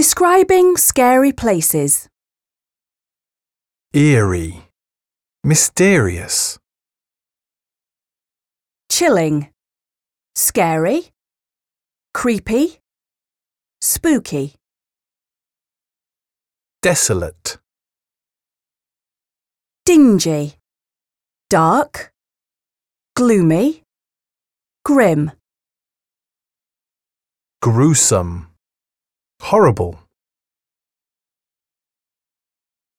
Describing scary places. Eerie, mysterious, Chilling. Scary. Creepy. Spooky. desolate, Dingy. Dark. Gloomy. Grim. gruesome, horrible.